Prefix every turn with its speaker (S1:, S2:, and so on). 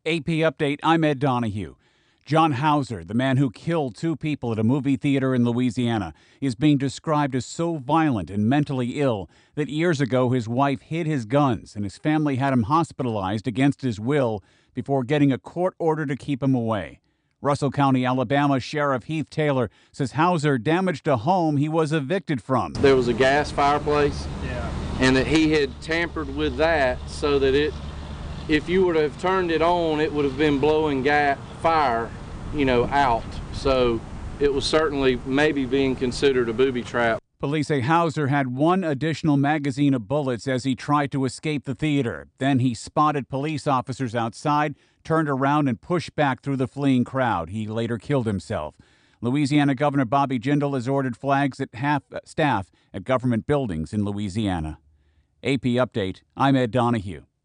S1: AP Update, I'm Ed Donahue. John Hauser, the man who killed two people at a movie theater in Louisiana, is being described as so violent and mentally ill that years ago his wife hid his guns and his family had him hospitalized against his will before getting a court order to keep him away. Russell County, Alabama Sheriff Heath Taylor says Hauser damaged a home he was evicted from.
S2: There was a gas fireplace, and that he had tampered with that so that if you would have turned it on, it would have been blowing fire, out. So it was certainly maybe being considered a booby trap.
S1: Police say Hauser had one additional magazine of bullets as he tried to escape the theater. Then he spotted police officers outside, turned around, and pushed back through the fleeing crowd. He later killed himself. Louisiana Governor Bobby Jindal has ordered flags at half staff at government buildings in Louisiana. AP Update, I'm Ed Donahue.